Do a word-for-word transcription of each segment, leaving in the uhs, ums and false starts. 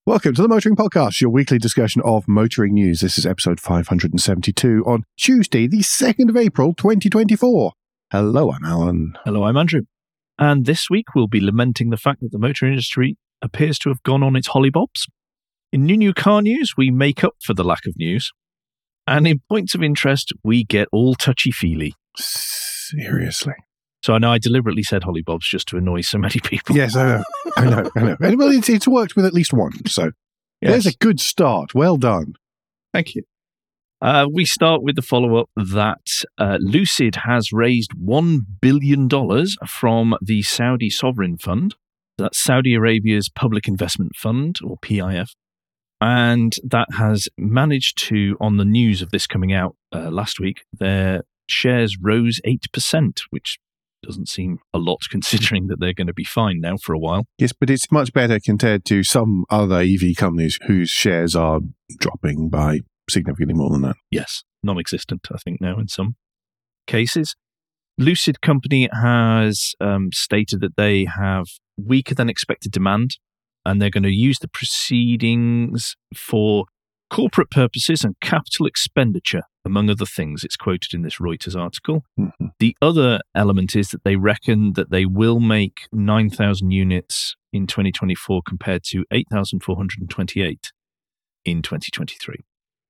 Welcome to the Motoring Podcast, your weekly discussion of motoring news. This is episode five hundred seventy-two on Tuesday, the second of April, twenty twenty-four. Hello, I'm Alan. Hello, I'm Andrew. And this week we'll be lamenting the fact that the motor industry appears to have gone on its hollybobs. In new new car news, we make up for the lack of news. And in points of interest, we get all touchy-feely. Seriously. So I know I deliberately said hollybobs just to annoy so many people. Yes, I know. I know. I know. Well, it's, it's worked with at least one, so yes. There's a good start. Well done. Thank you. Uh, we start with the follow-up that uh, Lucid has raised one billion dollars from the Saudi Sovereign Fund. That's Saudi Arabia's Public Investment Fund, or P I F. And that has managed to, on the news of this coming out uh, last week, their shares rose eight percent, which doesn't seem a lot considering that they're going to be fine now for a while. Yes, but it's much better compared to some other E V companies whose shares are dropping by significantly more than that. Yes, non-existent, I think, now in some cases. Lucid Company has um, stated that they have weaker than expected demand, and they're going to use the proceedings for corporate purposes and capital expenditure, among other things. It's quoted in this Reuters article. Mm-hmm. The other element is that they reckon that they will make nine thousand units in twenty twenty-four compared to eight thousand four hundred twenty-eight in twenty twenty-three.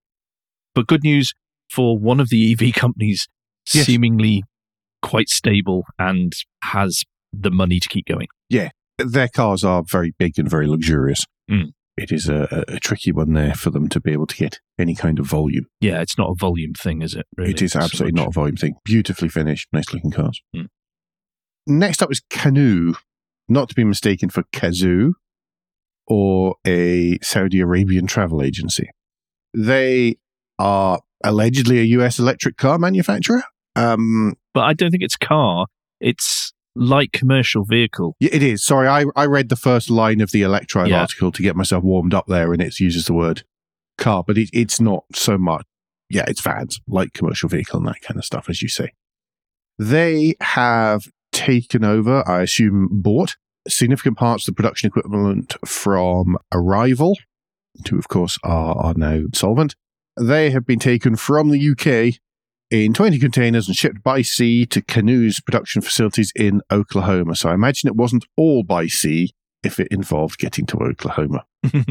But good news for one of the E V companies, yes. Seemingly quite stable and has the money to keep going. Yeah, their cars are very big and very luxurious. Mm. It is a, a tricky one there for them to be able to get any kind of volume. Yeah, it's not a volume thing, is it? Really? It is absolutely so not a volume thing. Beautifully finished, nice looking cars. Mm. Next up is Canoo, not to be mistaken for Kazoo or a Saudi Arabian travel agency. They are allegedly a U S electric car manufacturer. Um, but I don't think it's car. It's light commercial vehicle. Yeah, it is. Sorry, I, I read the first line of the Electrive yeah. article to get myself warmed up there, and it uses the word car, but it, it's not so much. Yeah, it's vans, light commercial vehicle and that kind of stuff, as you say. They have taken over, I assume bought, significant parts of the production equipment from Arrival, who of course are, are now solvent. They have been taken from the U K in twenty containers and shipped by sea to Canoo's production facilities in Oklahoma. So I imagine it wasn't all by sea if it involved getting to Oklahoma.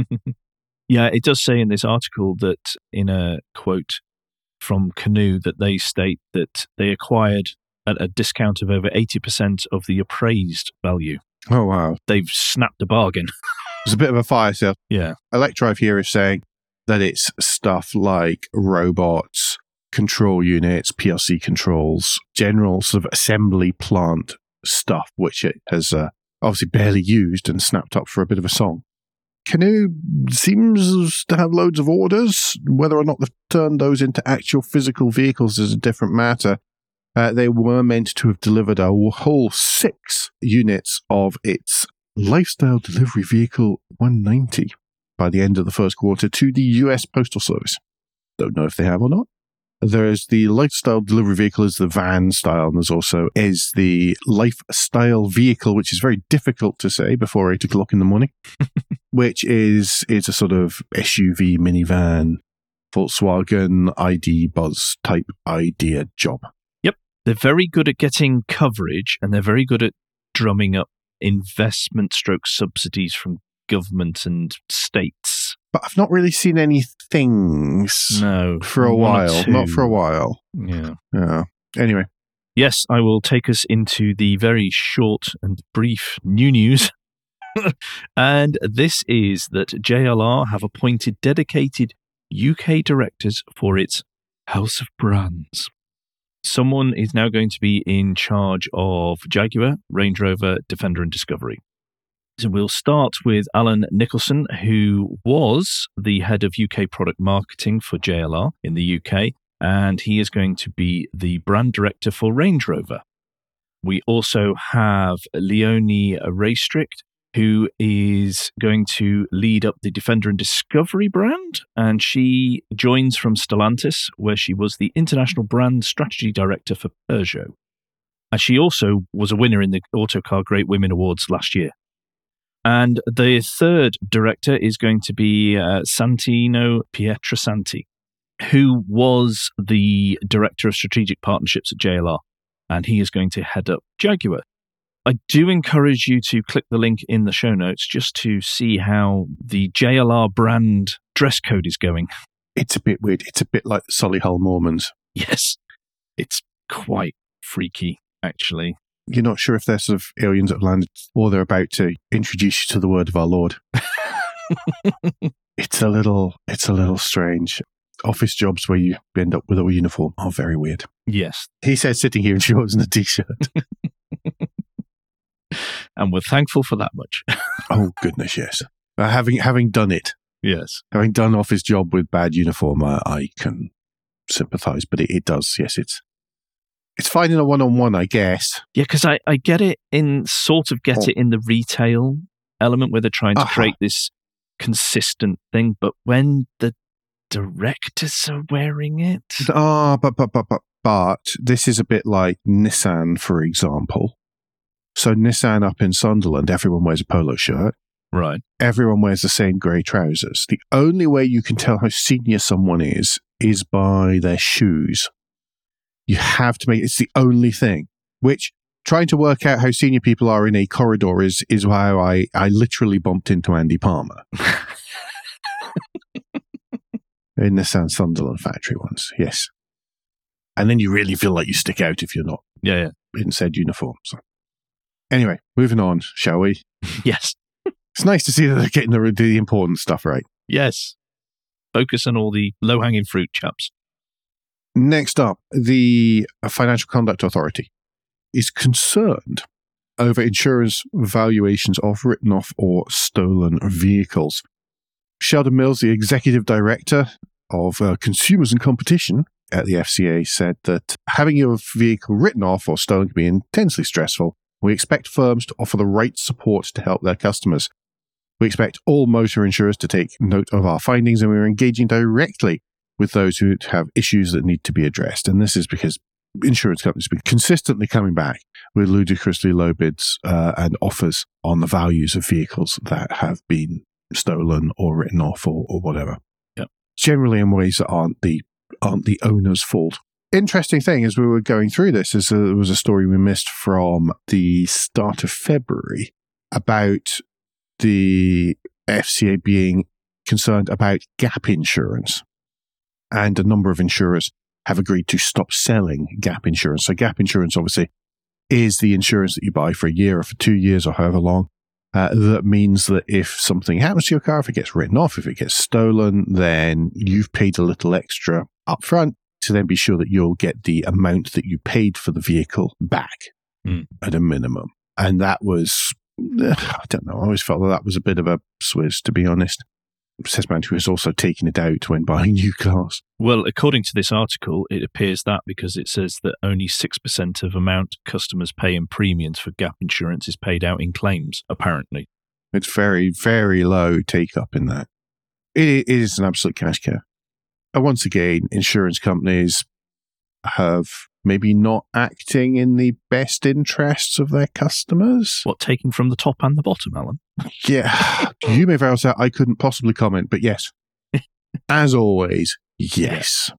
Yeah, it does say in this article that in a quote from Canoo that they state that they acquired at a discount of over eighty percent of the appraised value. Oh, wow. They've snapped a bargain. It's a bit of a fire sale. Yeah. Electrive here is saying that it's stuff like robots, control units, P L C controls, general sort of assembly plant stuff, which it has uh, obviously barely used and snapped up for a bit of a song. Canoo seems to have loads of orders. Whether or not they've turned those into actual physical vehicles is a different matter. Uh, they were meant to have delivered a whole six units of its lifestyle delivery vehicle one ninety by the end of the first quarter to the U S Postal Service. Don't know if they have or not. There's the lifestyle delivery vehicle is the van style, and there's also is the lifestyle vehicle, which is very difficult to say before eight o'clock in the morning, which is is a sort of S U V minivan, Volkswagen I D Buzz type idea job. Yep. They're very good at getting coverage, and they're very good at drumming up investment stroke subsidies from government and states. But I've not really seen any things no, for a while. Not for a while. Yeah. Yeah. Anyway. Yes, I will take us into the very short and brief new news. And this is that J L R have appointed dedicated U K directors for its House of Brands. Someone is now going to be in charge of Jaguar, Range Rover, Defender and Discovery. So we'll start with Alan Nicholson, who was the head of U K product marketing for J L R in the U K, and he is going to be the brand director for Range Rover. We also have Leonie Raystrict, who is going to lead up the Defender and Discovery brand, and she joins from Stellantis, where she was the International Brand Strategy Director for Peugeot. And she also was a winner in the Autocar Great Women Awards last year. And the third director is going to be uh, Santino Pietrasanti, who was the director of strategic partnerships at J L R, and he is going to head up Jaguar. I do encourage you to click the link in the show notes just to see how the J L R brand dress code is going. It's a bit weird. It's a bit like the Solihull Mormons. Yes, it's quite freaky, actually. You're not sure if they're sort of aliens that have landed or they're about to introduce you to the word of our Lord. It's a little, it's a little strange. Office jobs where you end up with a uniform are very weird. Yes. He said sitting here in shorts and a t-shirt. And we're thankful for that much. Oh, goodness, yes. Uh, having having done it. Yes. Having done office job with bad uniform, I, I can sympathise, but it, it does, yes, it's it's fine in a one-on-one, I guess. Yeah, because I, I get it in, sort of get oh. it in the retail element where they're trying to uh-huh. create this consistent thing, but when the directors are wearing it... Ah, oh, but, but, but, but, but, this is a bit like Nissan, for example. So Nissan up in Sunderland, everyone wears a polo shirt. Right. Everyone wears the same grey trousers. The only way you can tell how senior someone is, is by their shoes. You have to make, it's the only thing, which trying to work out how senior people are in a corridor is, is how I, I literally bumped into Andy Palmer. In the Nissan Sunderland factory once, yes. And then you really feel like you stick out if you're not yeah, yeah. in said uniform. So. Anyway, moving on, shall we? Yes. It's nice to see that they're getting the, the important stuff right. Yes. Focus on all the low-hanging fruit, chaps. Next up, the Financial Conduct Authority is concerned over insurers' valuations of written-off or stolen vehicles. Sheldon Mills, the Executive Director of uh, Consumers and Competition at the F C A, said that having your vehicle written off or stolen can be intensely stressful. We expect firms to offer the right support to help their customers. We expect all motor insurers to take note of our findings, and we are engaging directly with those who have issues that need to be addressed. And this is because insurance companies have been consistently coming back with ludicrously low bids uh, and offers on the values of vehicles that have been stolen or written off or, or whatever. Yep. Generally in ways that aren't the aren't the owner's fault. Interesting thing as we were going through this is uh, there was a story we missed from the start of February about the F C A being concerned about gap insurance. And a number of insurers have agreed to stop selling gap insurance. So gap insurance obviously is the insurance that you buy for a year or for two years or however long. Uh, that means that if something happens to your car, if it gets written off, if it gets stolen, then you've paid a little extra upfront to then be sure that you'll get the amount that you paid for the vehicle back mm. at a minimum. And that was, I don't know, I always felt that that was a bit of a swizz, to be honest. Says man who has also taken it out when buying new cars. Well, according to this article, it appears that because it says that only six percent of amount customers pay in premiums for gap insurance is paid out in claims, apparently. It's very, very low take-up in that. It, it is an absolute cash cow. And once again, insurance companies have maybe not acting in the best interests of their customers. What, taking from the top and the bottom, Alan? Yeah. You may very well say I couldn't possibly comment, but yes. As always, yes.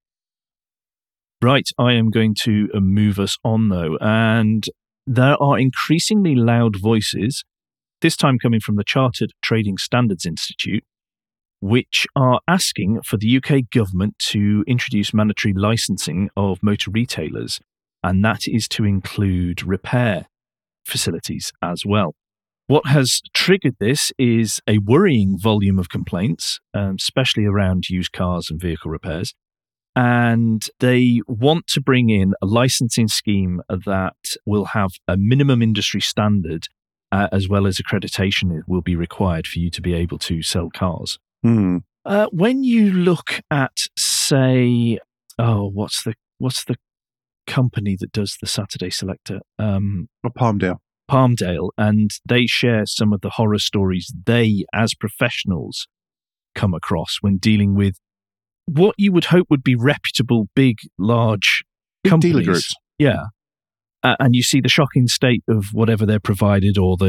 Right, I am going to move us on, though. And there are increasingly loud voices, this time coming from the Chartered Trading Standards Institute, which are asking for the U K government to introduce mandatory licensing of motor retailers, and that is to include repair facilities as well. What has triggered this is a worrying volume of complaints, um, especially around used cars and vehicle repairs, and they want to bring in a licensing scheme that will have a minimum industry standard uh, as well as accreditation will be required for you to be able to sell cars. Hmm. Uh, when you look at, say, oh, what's the what's the company that does the Saturday Selector? Um, oh, Palmdale. Palmdale, and they share some of the horror stories they, as professionals, come across when dealing with what you would hope would be reputable, big, large big companies. Dealer groups. Yeah. Uh, and you see the shocking state of whatever they're provided or the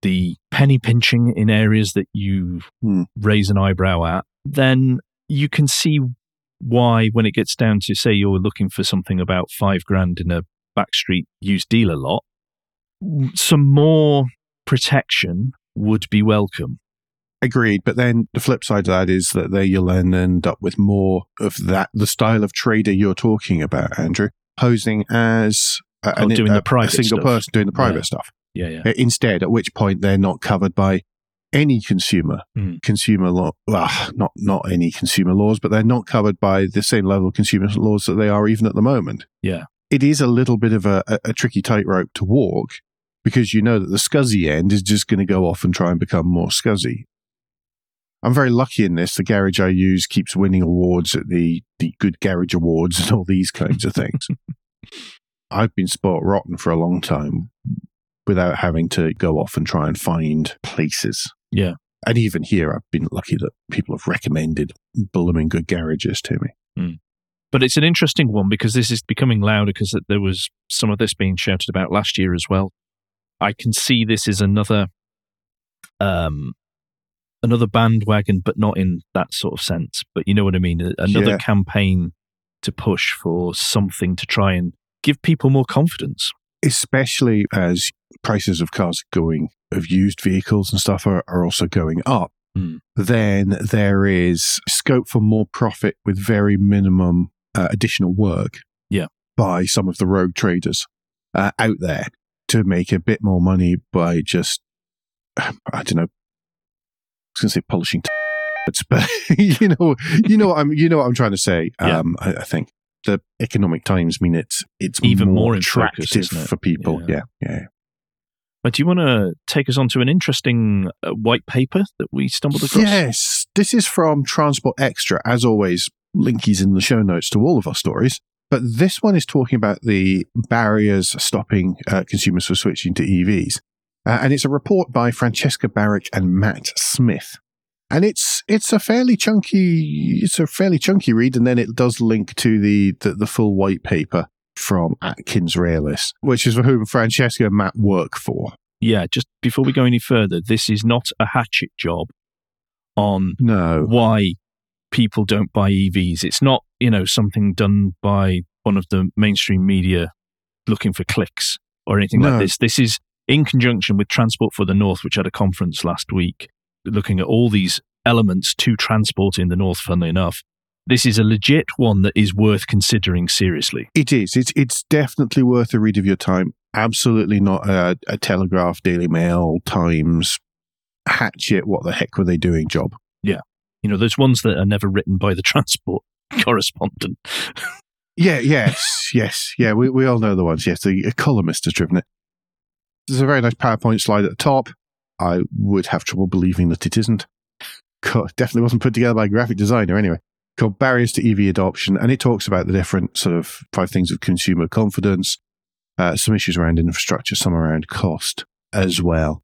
the penny pinching in areas that you Hmm. raise an eyebrow at, then you can see why, when it gets down to, say, you're looking for something about five grand in a backstreet used dealer lot, some more protection would be welcome. Agreed. But then the flip side of that is that there you'll then end up with more of that, the style of trader you're talking about, Andrew, posing as a, Oh, an- doing a, the private a single stuff. person doing the private Yeah. stuff. Yeah, yeah. Instead, at which point they're not covered by any consumer Hmm. consumer law. Well, not not any consumer laws, but they're not covered by the same level of consumer laws that they are even at the moment. Yeah. It is a little bit of a, a, a tricky tightrope to walk, because you know that the scuzzy end is just going to go off and try and become more scuzzy. I'm very lucky in this. The garage I use keeps winning awards at the, the Good Garage Awards and all these kinds of things. I've been spoiled rotten for a long time without having to go off and try and find places. Yeah. And even here, I've been lucky that people have recommended blooming good garages to me. But it's an interesting one because this is becoming louder because there was some of this being shouted about last year as well. I can see this as another um, another bandwagon, but not in that sort of sense. But you know what I mean? Another Yeah. campaign to push for something to try and give people more confidence. Especially as prices of cars going, of used vehicles and stuff are, are also going up. Mm. Then there is scope for more profit with very minimum uh, additional work Yeah. by some of the rogue traders uh, out there to make a bit more money by just, I don't know, I was going to say polishing, t- but you know, you know what I'm, you know what I'm trying to say. Yeah. Um, I, I think the economic times mean it's it's Even more, more in attractive focus, isn't it? for people. Yeah. Yeah, yeah. But do you want to take us on to an interesting uh, white paper that we stumbled across? Yes, this is from Transport Extra. As always, linkies in the show notes to all of our stories. But this one is talking about the barriers stopping uh, consumers from switching to E Vs. Uh, and it's a report by Francesca Barrick and Matt Smith. And it's it's a fairly chunky it's a fairly chunky read, and then it does link to the the, the full white paper from Atkins Realis, which is for whom Francesca and Matt work for. Yeah, just before we go any further, this is not a hatchet job on No. why people don't buy E Vs. It's not, you know, something done by one of the mainstream media looking for clicks or anything No. like this. This is in conjunction with Transport for the North, which had a conference last week looking at all these elements to transport in the North, funnily enough. This is a legit one that is worth considering seriously. It is. It's it's definitely worth a read of your time. Absolutely not a, a Telegraph, Daily Mail, Times, Hatchet, what the heck were they doing job. You know, there's ones that are never written by the transport correspondent. Yeah, yes, yes. Yeah, we, we all know the ones. Yes, the columnist has driven it. There's a very nice PowerPoint slide at the top. I would have trouble believing that it isn't. God, definitely wasn't put together by a graphic designer anyway. Called Barriers to E V Adoption, and it talks about the different sort of five things of consumer confidence, uh, some issues around infrastructure, some around cost as well.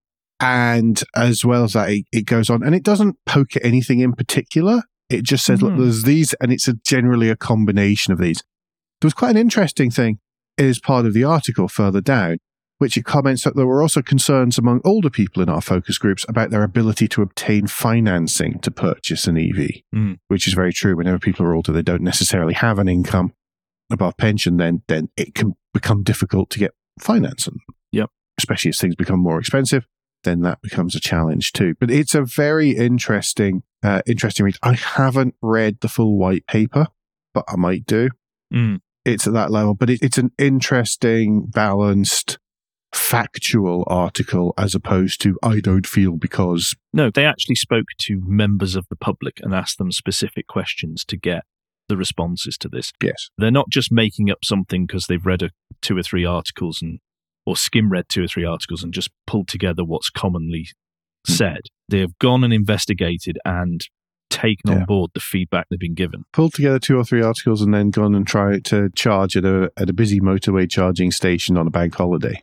And as well as that, it, it goes on, and it doesn't poke at anything in particular. It just says, look, Mhm. there's these, and it's a, generally a combination of these. There was quite an interesting thing as part of the article further down, which it comments that there were also concerns among older people in our focus groups about their ability to obtain financing to purchase an E V, Mm. which is very true. Whenever people are older, they don't necessarily have an income above pension, then then it can become difficult to get finance. And Yep. especially as things become more expensive, then that becomes a challenge too. But it's a very interesting, uh, interesting read. I haven't read the full white paper, but I might do. Mm. It's at that level, but it, it's an interesting, balanced, factual article as opposed to I don't feel because. No, they actually spoke to members of the public and asked them specific questions to get the responses to this. Yes. They're not just making up something because they've read a, two or three articles and or skim read two or three articles and just pulled together what's commonly Hmm. said. They have gone and investigated and taken Yeah. on board the feedback they've been given. Pulled together two or three articles and then gone and tried to charge at a at a busy motorway charging station on a bank holiday.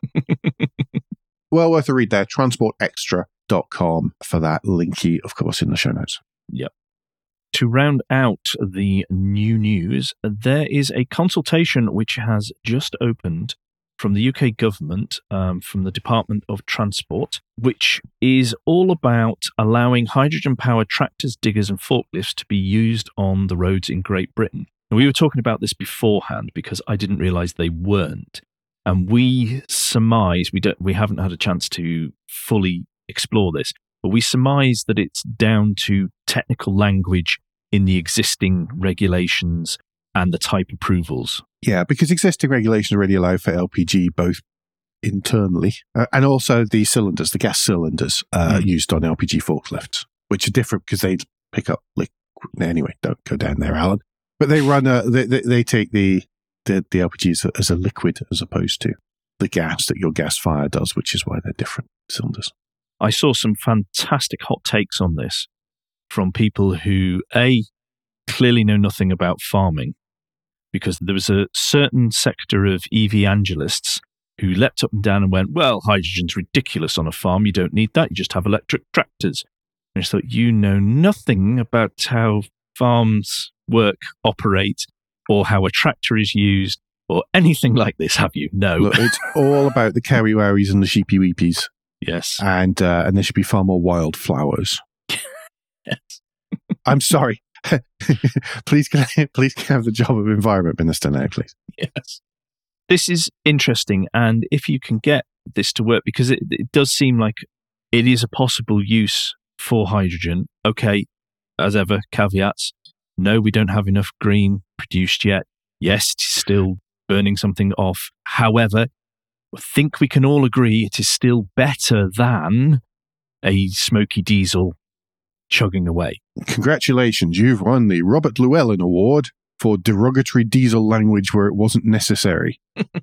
Well worth a read there. transport extra dot com for that. Linky, of course, in the show notes. To round out the new news, there is a consultation which has just opened from the U K government, um, from the Department of Transport, which is all about allowing hydrogen-powered tractors, diggers and forklifts to be used on the roads in Great Britain. And we were talking about this beforehand because I didn't realise they weren't. And we surmise, we, don't, we haven't had a chance to fully explore this, but we surmise that it's down to technical language in the existing regulations and the type approvals. Yeah, because existing regulations already allow for L P G both internally uh, and also the cylinders, the gas cylinders uh, mm. used on L P G forklifts, which are different because they pick up liquid. Anyway, don't go down there, Alan. But they run a, they, they, they take the, the, the L P G as a, as a liquid as opposed to the gas that your gas fire does, which is why they're different cylinders. I saw some fantastic hot takes on this from people who, A, clearly know nothing about farming, because there was a certain sector of E V angelists who leapt up and down and went, well, hydrogen's ridiculous on a farm. You don't need that. You just have electric tractors. And I just thought, you know nothing about how farms work, operate, or how a tractor is used, or anything like this, have you? No. Look, it's all about the cowie-wowies and the sheepy-weepies. Yes. And, uh, and there should be far more wildflowers. Yes. I'm sorry. please, can I, please can I have the job of Environment Minister now, please? Yes. This is interesting, and if you can get this to work, because it, it does seem like it is a possible use for hydrogen. Okay, as ever, caveats. No, we don't have enough green produced yet. Yes, it is still burning something off. However, I think we can all agree it is still better than a smoky diesel chugging away. Congratulations, you've won the Robert Llewellyn Award for derogatory diesel language where it wasn't necessary.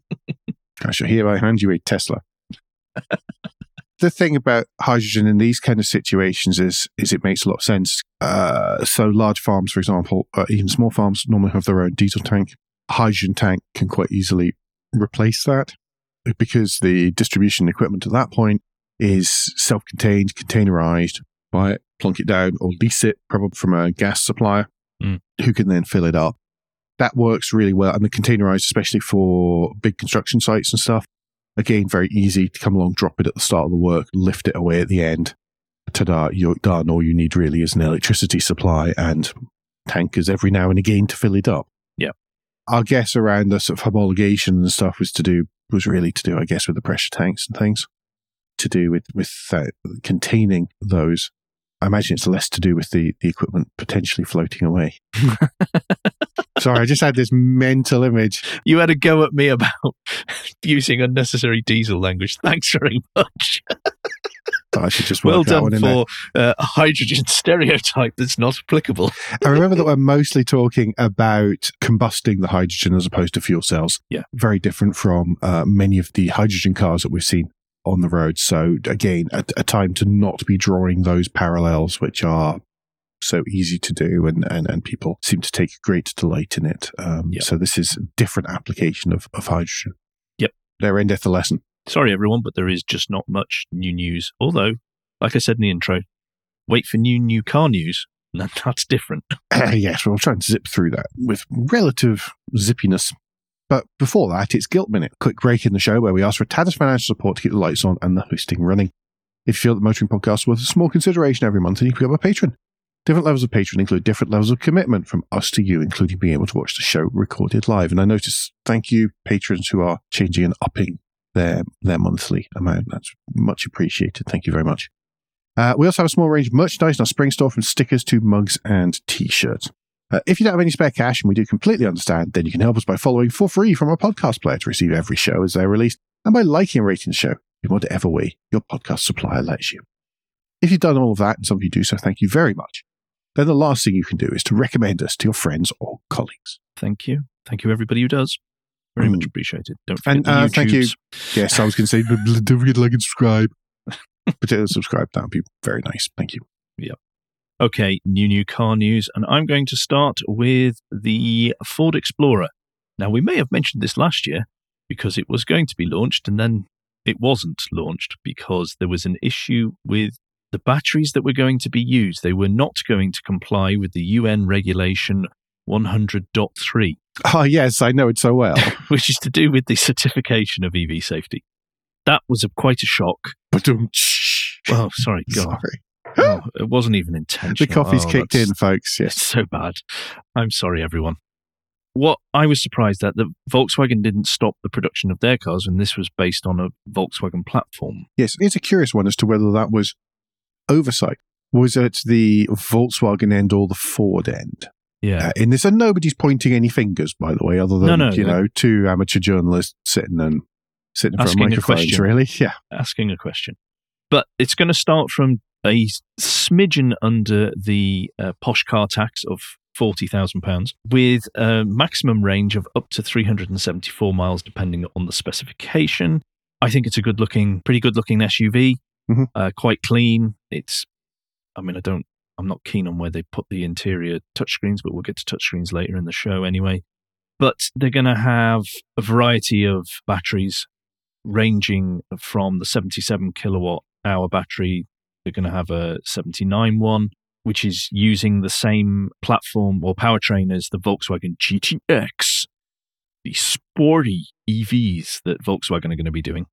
I shall hereby hand you a Tesla. The thing about hydrogen in these kind of situations is is it makes a lot of sense. Uh, so large farms, for example, uh, even small farms normally have their own diesel tank. A hydrogen tank can quite easily replace that because the distribution equipment at that point is self-contained, containerized. Buy it, plunk it down, or lease it probably from a gas supplier mm. who can then fill it up. That works really well. And the containerized, especially for big construction sites and stuff, again, very easy to come along, drop it at the start of the work, lift it away at the end. Ta-da, you're done. All you need really is an electricity supply and tankers every now and again to fill it up. Yeah. Our guess around the sort of homologation and stuff was to do, was really to do, I guess, with the pressure tanks and things, to do with, with uh, containing those. I imagine it's less to do with the, the equipment potentially floating away. Sorry, I just had this mental image. You had a go at me about using unnecessary diesel language. Thanks very much. I should just work well that done one in for uh, a hydrogen stereotype that's not applicable. I remember that we're mostly talking about combusting the hydrogen as opposed to fuel cells. Yeah. Very different from uh, many of the hydrogen cars that we've seen on the road. So again, a, a time to not be drawing those parallels, which are so easy to do, and, and, and people seem to take great delight in it. Um, yep. So this is a different application of, of hydrogen. Yep. There endeth the lesson. Sorry, everyone, but there is just not much new news. Although, like I said in the intro, wait for new, new car news. And that's different. Uh, yes, we'll try and zip through that with relative zippiness. But before that, it's Guilt Minute, a quick break in the show where we ask for a tad of financial support to keep the lights on and the hosting running. If you feel that the Motoring Podcast is worth a small consideration every month, then you can become a patron. Different levels of patron include different levels of commitment from us to you, including being able to watch the show recorded live. And I notice, thank you, patrons who are changing and upping their their monthly amount. That's much appreciated. Thank you very much. Uh, we also have a small range of merchandise in our spring store, from stickers to mugs and t-shirts. Uh, if you don't have any spare cash, and we do completely understand, then you can help us by following for free from our podcast player to receive every show as they're released, and by liking and rating the show in whatever way your podcast supplier lets you. If you've done all of that, and some of you do so, thank you very much. Then the last thing you can do is to recommend us to your friends or colleagues. Thank you. Thank you, everybody who does. Very mm. much appreciated. Don't forget and, the uh, YouTubes. Thank you. Yes, I was going to say, don't forget to like and subscribe. Particularly subscribe. That would be very nice. Thank you. Yep. Okay, new, new car news. And I'm going to start with the Ford Explorer. Now, we may have mentioned this last year because it was going to be launched and then it wasn't launched because there was an issue with the batteries that were going to be used. They were not going to comply with the U N regulation one hundred point three. Oh, yes, I know it so well. which is to do with the certification of E V safety. That was a, quite a shock. Well, sorry, God. Sorry. Oh, it wasn't even intentional. The coffee's oh, kicked in, folks. Yes. It's so bad. I'm sorry, everyone. What I was surprised at, that Volkswagen didn't stop the production of their cars, and this was based on a Volkswagen platform. Yes, it's a curious one as to whether that was oversight. Was it the Volkswagen end or the Ford end? Yeah. Uh, in this, and nobody's pointing any fingers, by the way, other than, No, no, you no. know, two amateur journalists sitting and sitting in front of Asking a microphones, question. really. Yeah. Asking a question. But it's going to start from a smidgen under the uh, posh car tax of forty thousand pounds, with a maximum range of up to three hundred seventy-four miles, depending on the specification. I think it's a good looking, pretty good looking S U V, Mhm. uh, quite clean. It's, I mean, I don't, I'm not keen on where they put the interior touchscreens, but we'll get to touchscreens later in the show anyway. But they're going to have a variety of batteries ranging from the seventy-seven kilowatt hour battery. They're going to have a seventy-nine one, which is using the same platform or powertrain as the Volkswagen G T X, the sporty E Vs that Volkswagen are going to be doing.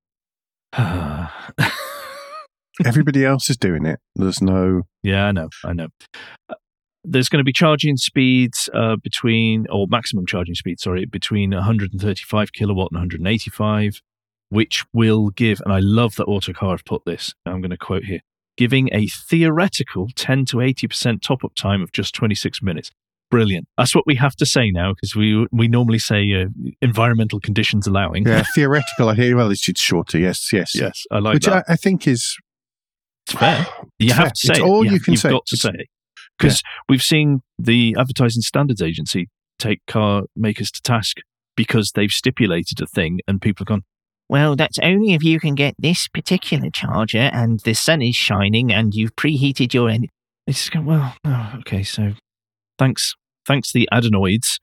Everybody else is doing it. There's no... Yeah, I know, I know. Uh, There's going to be charging speeds uh, between, or maximum charging speed, sorry, between one hundred thirty-five kilowatt and one hundred eighty-five, which will give, and I love that Autocar have put this, I'm going to quote here, giving a theoretical ten to eighty percent top-up time of just twenty-six minutes. Brilliant. That's what we have to say now, because we we normally say uh, environmental conditions allowing. Yeah, theoretical. I hear, well, it's, it's shorter. Yes, yes. Yes, I like Which that. I, I think is... It's fair. You It's have fair. to say It's it. all you, you have- can you've say. got to It's- say it. Because we've seen the Advertising Standards Agency take car makers to task because they've stipulated a thing and people have gone, well, that's only if you can get this particular charger and the sun is shining and you've preheated your engine. It's just going, well, oh, okay, so thanks. Thanks, the adenoids.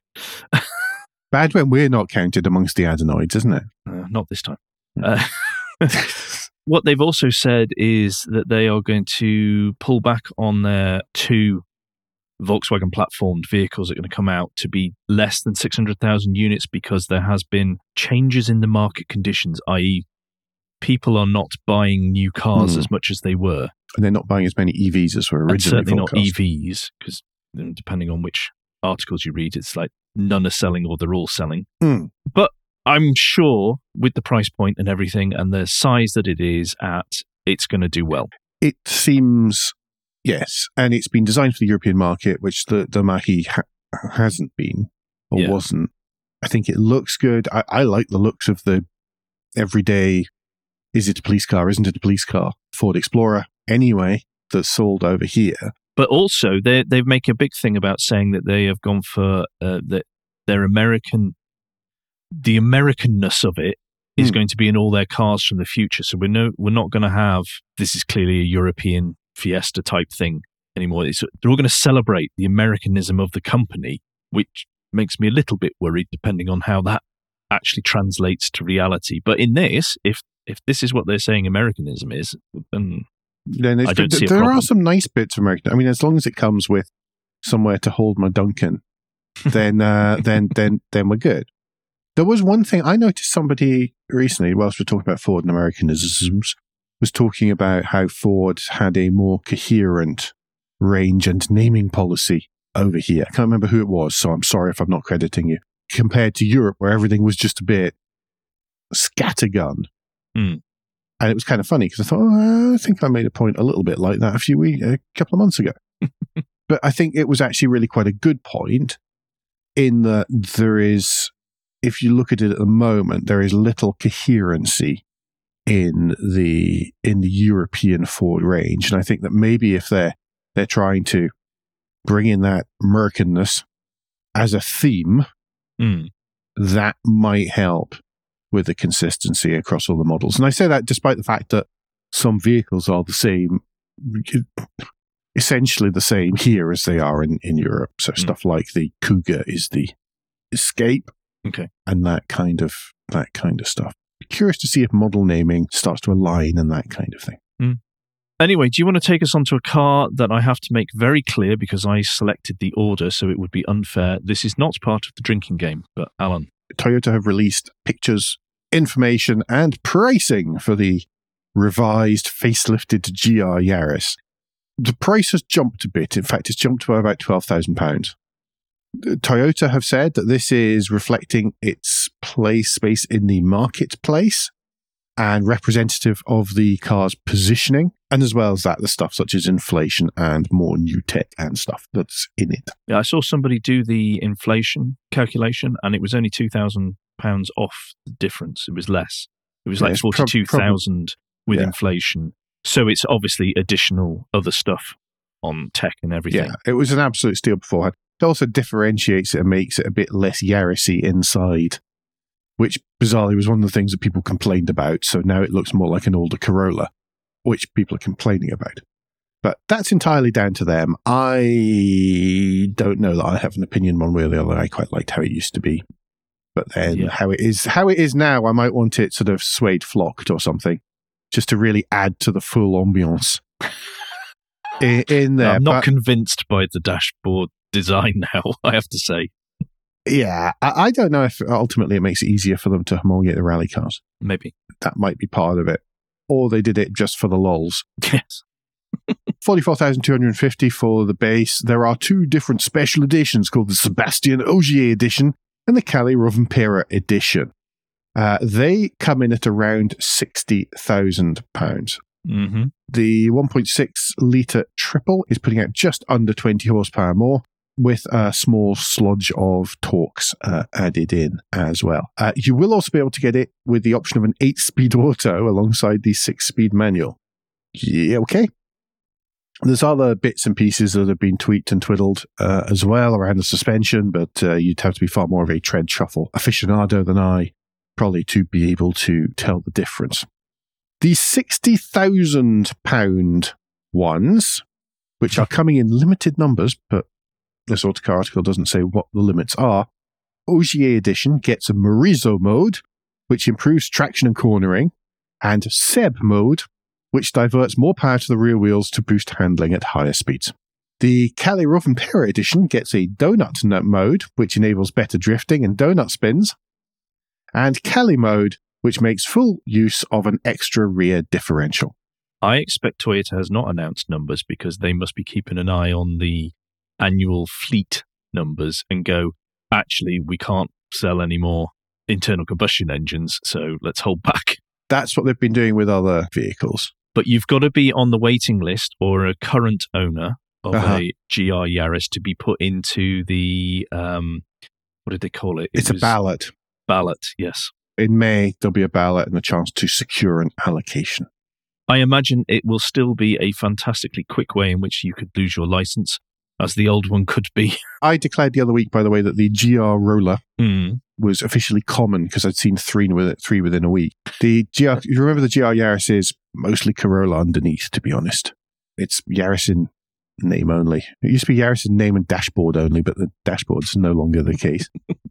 Bad when we're not counted amongst the adenoids, isn't it? Uh, not this time. Uh, what they've also said is that they are going to pull back on their two Volkswagen platformed vehicles that are going to come out to be less than six hundred thousand units because there has been changes in the market conditions, that is people are not buying new cars Hmm. as much as they were. And they're not buying as many E Vs as were And originally certainly not forecast. E Vs, because depending on which articles you read, it's like none are selling or they're all selling. Hmm. But I'm sure with the price point and everything and the size that it is at, it's going to do well. It seems, yes, and it's been designed for the European market, which the, the Mach-E ha- hasn't been or Yeah. wasn't. I think it looks good. I, I like the looks of the everyday, is it a police car, isn't it a police car, Ford Explorer anyway, that's sold over here. But also, they they make a big thing about saying that they have gone for uh, that their American, the Americanness of it is Hmm. going to be in all their cars from the future. So we're no, we're not going to have, this is clearly a European Fiesta type thing anymore. It's, they're all going to celebrate the Americanism of the company, which makes me a little bit worried, depending on how that actually translates to reality. But in this, if if this is what they're saying Americanism is, then Then it's, I don't th- see a there problem. are some nice bits of American. I mean, as long as it comes with somewhere to hold my Duncan, then uh, then then then we're good. There was one thing I noticed. Somebody recently, whilst we're talking about Ford and Americanisms, was talking about how Ford had a more coherent range and naming policy over here. I can't remember who it was, so I'm sorry if I'm not crediting you. Compared to Europe, where everything was just a bit scattergun. Hmm. And it was kind of funny because I thought, oh, I think I made a point a little bit like that a few weeks, a couple of months ago. But I think it was actually really quite a good point in that there is, if you look at it at the moment, there is little coherency in the in the European Ford range. And I think that maybe if they're they're trying to bring in that Americanness as a theme, Hmm. that might help with the consistency across all the models. And I say that despite the fact that some vehicles are the same, essentially the same here as they are in, in Europe. So Mm. stuff like the Cougar is the Escape, Okay. and that kind of that kind of stuff. Curious to see if model naming starts to align and that kind of thing. Anyway, do you want to take us onto a car that I have to make very clear because I selected the order, so it would be unfair? This is not part of the drinking game, but Alan. Toyota have released pictures, information, and pricing for the revised facelifted G R Yaris. The price has jumped a bit. In fact, it's jumped by about twelve thousand pounds. Toyota have said that this is reflecting its place space in the marketplace and representative of the car's positioning, and as well as that, the stuff such as inflation and more new tech and stuff that's in it. Yeah, I saw somebody do the inflation calculation, and it was only two thousand pounds off the difference. It was less. It was like Yeah, it's prob- forty-two thousand prob- with yeah. inflation. So it's obviously additional other stuff on tech and everything. Yeah, it was an absolute steal beforehand. It also differentiates it and makes it a bit less Yaris-y inside, which bizarrely was one of the things that people complained about. So now it looks more like an older Corolla, which people are complaining about. But that's entirely down to them. I don't know that I have an opinion one way or the other. I quite liked how it used to be. But then Yeah. how it is how it is now, I might want it sort of suede flocked or something, just to really add to the full ambiance in, in there. I'm not But, convinced by the dashboard design now, I have to say. yeah, I, I don't know if ultimately it makes it easier for them to homologate the rally cars. Maybe. That might be part of it. Or they did it just for the lols. Yes. forty-four thousand two hundred fifty for the base. There are two different special editions called the Sebastian Ogier edition and the Kalle Rovanperä edition. Uh, they come in at around sixty thousand pounds. Mm-hmm. The one point six litre triple is putting out just under twenty horsepower more, with a small sludge of torques uh, added in as well. Uh, you will also be able to get it with the option of an eight-speed auto alongside the six-speed manual. Yeah, okay. There's other bits and pieces that have been tweaked and twiddled uh, as well around the suspension, but uh, you'd have to be far more of a tread shuffle aficionado than I, probably to be able to tell the difference. The sixty thousand pound ones, which are coming in limited numbers, but this Autocar article doesn't say what the limits are. Ogier edition gets a Morizo mode, which improves traction and cornering, and Seb mode, which diverts more power to the rear wheels to boost handling at higher speeds. The Kalle Rovanperä edition gets a donut nut mode, which enables better drifting and donut spins, and Kalle mode, which makes full use of an extra rear differential. I expect Toyota has not announced numbers because they must be keeping an eye on the annual fleet numbers and go, actually, we can't sell any more internal combustion engines, so let's hold back. That's what they've been doing with other vehicles. But you've got to be on the waiting list or a current owner of Uh-huh. a G R Yaris to be put into the, um, what did they call it? It It's a was ballot. Ballot, yes. In May, there'll be a ballot and a chance to secure an allocation. I imagine it will still be a fantastically quick way in which you could lose your license, as the old one could be. I declared the other week, by the way, that the G R Roller Mm. was officially common because I'd seen three with it, three within a week. The G R, you remember the G R Yaris is mostly Corolla underneath, to be honest. It's Yaris in name only. It used to be Yaris in name and dashboard only, but the dashboard's no longer the case.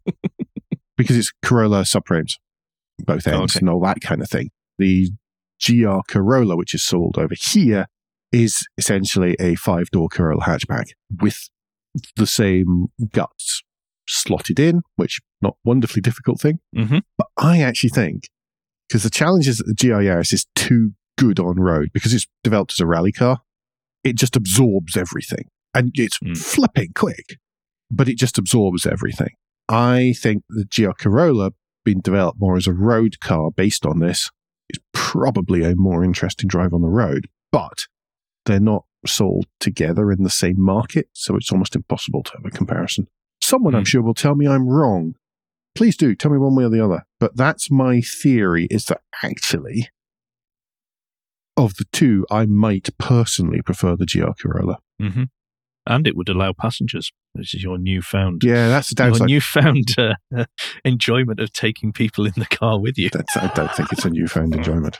Because it's Corolla subframes, both ends Okay. and all that kind of thing. The G R Corolla, which is sold over here, is essentially a five-door Corolla hatchback with the same guts slotted in, which not wonderfully difficult thing. Mm-hmm. But I actually think, because the challenge is that the G R Yaris is too good on road, because it's developed as a rally car, it just absorbs everything. And it's Mm. flipping quick, but it just absorbs everything. I think the G R Corolla, being developed more as a road car based on this, is probably a more interesting drive on the road. But they're not sold together in the same market, so it's almost impossible to have a comparison. Someone, I'm Mm. sure, will tell me I'm wrong. Please do, tell me one way or the other. But that's my theory, is that actually, of the two, I might personally prefer the G R Corolla. Mm-hmm. And it would allow passengers. This is your newfound, Yeah, that's the your downside. newfound uh, enjoyment of taking people in the car with you. That's, I don't think it's a newfound enjoyment.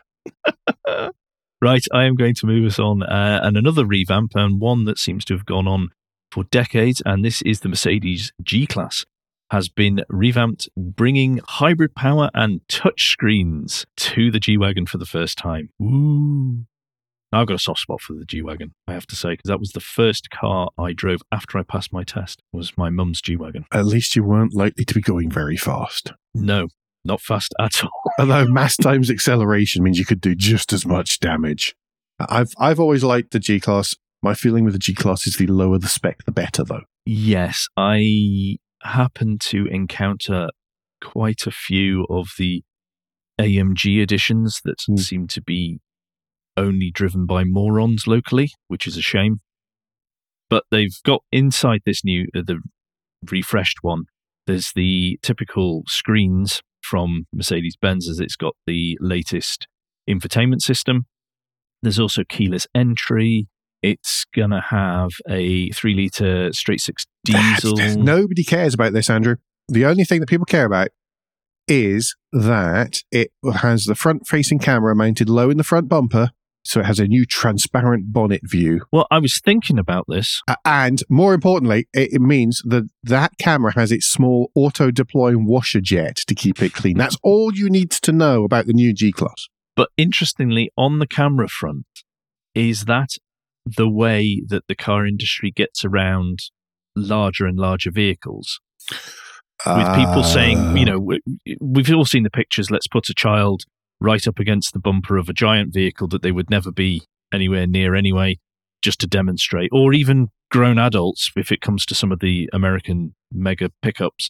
Right, I am going to move us on. Uh, and another revamp, and one that seems to have gone on for decades, and this is the Mercedes G-Class, has been revamped, bringing hybrid power and touch screens to the G-Wagon for the first time. Ooh. I've got a soft spot for the G-Wagon, I have to say, because that was the first car I drove after I passed my test, was my mum's G-Wagon. At least you weren't likely to be going very fast. No, not fast at all. Although mass times acceleration means you could do just as much damage. I've I've always liked the G-Class. My feeling with the G-Class is the lower the spec, the better, though. Yes, I happen to encounter quite a few of the A M G editions that mm. seem to be only driven by morons locally, which is a shame. But they've got inside this new, uh, the refreshed one, there's the typical screens from Mercedes-Benz, as it's got the latest infotainment system. There's also keyless entry. It's going to have a three litre straight six diesel. That's, nobody cares about this, Andrew. The only thing that people care about is that it has the front-facing camera mounted low in the front bumper, so it has a new transparent bonnet view. Well, I was thinking about this. Uh, and more importantly, it, it means that that camera has its small auto-deploying washer jet to keep it clean. That's all you need to know about the new G-Class. But interestingly, on the camera front, is that the way that the car industry gets around larger and larger vehicles? With people uh, saying, you know, we've all seen the pictures, let's put a child right up against the bumper of a giant vehicle that they would never be anywhere near anyway, just to demonstrate, or even grown adults if it comes to some of the American mega pickups.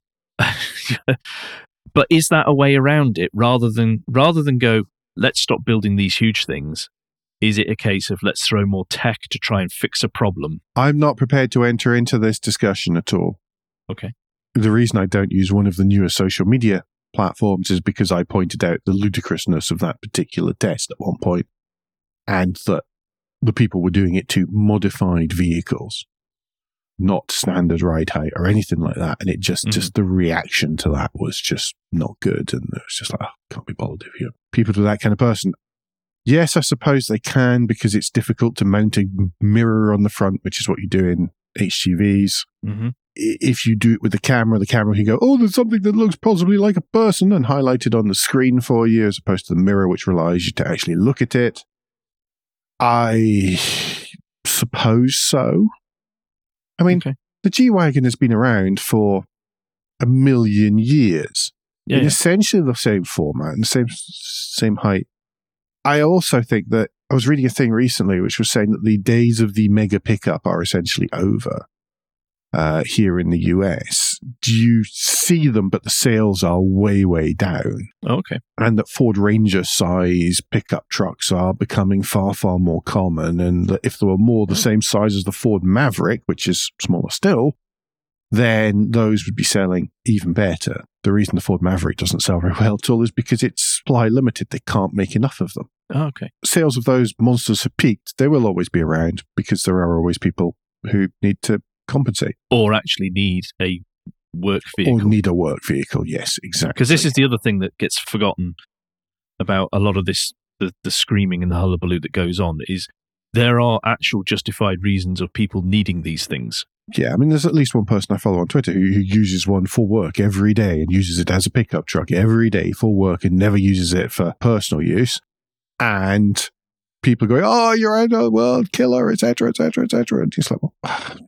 But is that a way around it? Rather than rather than go, let's stop building these huge things, is it a case of let's throw more tech to try and fix a problem? I'm not prepared to enter into this discussion at all. Okay. The reason I don't use one of the newer social media platforms is because I pointed out the ludicrousness of that particular test at one point, and that the people were doing it to modified vehicles, not standard ride height or anything like that. And it just, mm-hmm. just the reaction to that was just not good. And it was just like, oh, can't be bothered if you people to that kind of person. Yes, I suppose they can, because it's difficult to mount a mirror on the front, which is what you do in H G Vs. Mm-hmm. If you do it with the camera, the camera can go, oh, there's something that looks possibly like a person, and highlight it on the screen for you, as opposed to the mirror, which relies you to actually look at it. I suppose so. I mean, okay. The G-Wagon has been around for a million years. Yeah, in yeah. essentially the same format and the same, same height. I also think that I was reading a thing recently which was saying that the days of the mega pickup are essentially over. Uh, here in the U S, do you see them, but the sales are way, way down? Oh, okay. And that Ford Ranger size pickup trucks are becoming far, far more common. And that if there were more the same size as the Ford Maverick, which is smaller still, then those would be selling even better. The reason the Ford Maverick doesn't sell very well at all is because it's supply limited. They can't make enough of them. Oh, okay. Sales of those monsters have peaked. They will always be around because there are always people who need to compensate. Or actually need a work vehicle. Or need a work vehicle, yes, exactly. Because this is the other thing that gets forgotten about a lot of this, the, the screaming and the hullabaloo that goes on, is there are actual justified reasons of people needing these things. Yeah, I mean, there's at least one person I follow on Twitter who, who uses one for work every day and uses it as a pickup truck every day for work and never uses it for personal use. And people go, oh, you're out of the world, killer, et cetera, et cetera, et cetera. And he's like, well,